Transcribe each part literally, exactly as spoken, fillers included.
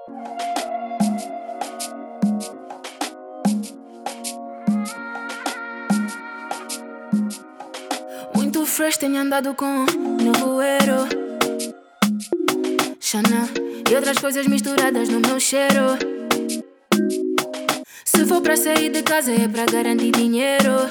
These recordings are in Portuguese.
Muito fresh, tenho andado com nevoeiro, Chanel e outras coisas misturadas no meu cheiro. Se for pra sair de casa é pra garantir dinheiro.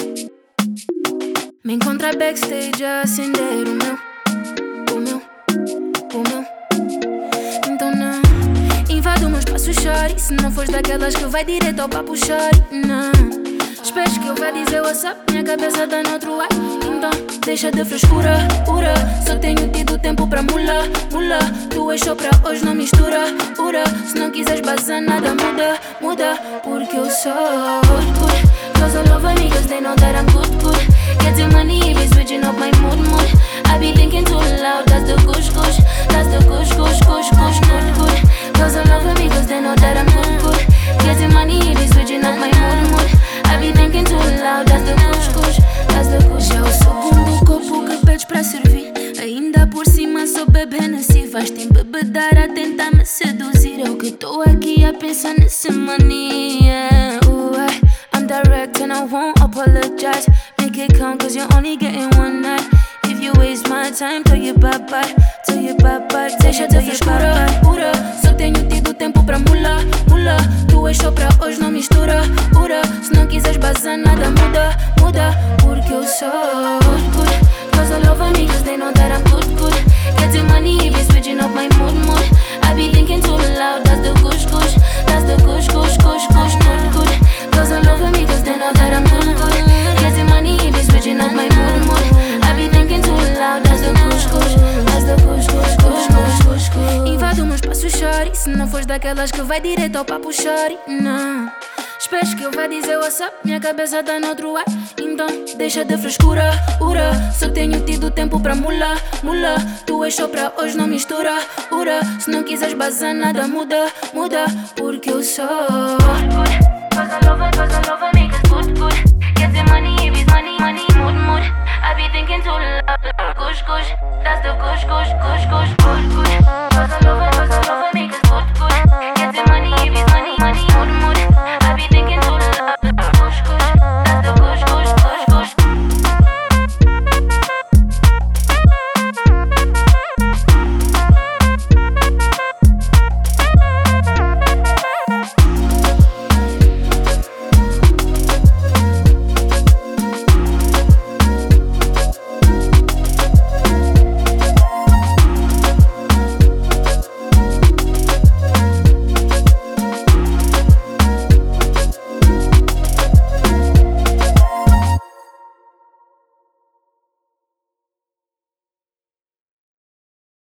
Me encontra backstage a acender o meu, o meu, o meu. Então não invado o meu espaço, chore. Se não fores daquelas que vai direto ao papo, chore. Não esperes que eu vá dizer what's up, minha cabeça tá noutro ar. Então deixa de frescura, ura. Só tenho tido tempo pra mula, mula. Tu és só pra hoje, não mistura, ura. Se não quiseres bazar, nada muda, muda. Porque eu sou good, good. Cause all of my niggas, they know that I'm good, good. Getting money, be switching up my mood, mood. I be thinking too loud, that's the kush, kush. That's the kush, kush, kush, kush, good, good. Cause all of my niggas, they know that I'm good, good. Getting money, be switching up my mood, mood. I be thinking too loud, that's the kush, kush. That's the kush. Já o segundo copo que pedes pra servir. Ainda por cima sou bebê Hennessy. Vais-te embebedar a tentar me seduzir. Eu que tô aqui a pensar nesse mania. Ooh, I, I'm direct and I won't apologize. Make it count cause you're only getting one night. If you waste my time, tell you bye-bye. Tell you bye-bye, deixa de frescura, pura. Só tenho tido tempo pra mula, mula. Tu és só pra hoje, não mistura, ura. Se não quiseres bazar, nada muda, muda. Porque eu sou good, good. Cause all of my niggas, they know that I'm good, good. Getting money, be switching up my mood, mood. I be thinking too loud, that's the kush, kush. That's the kush, kush, kush, kush, good, good. Cause all of my niggas, they know that I'm good, good. Getting money, be switching up my mood, mood. I be thinking too loud, that's the kush, kush. That's the kush, kush, kush, kush, kush, kush. Invado o meu espaço, chore. Se não fores daquelas que vai direto ao papo, chore. Não esperes que eu vá dizer what's up, minha cabeça tá noutro ar. Então deixa de frescura, ura. Só tenho tido tempo pra mula, mula. Tu és só pra hoje, não mistura, ura. Se não quiseres bazar, nada muda, muda. Porque eu sou good, good. Cause I love it, cause I love it.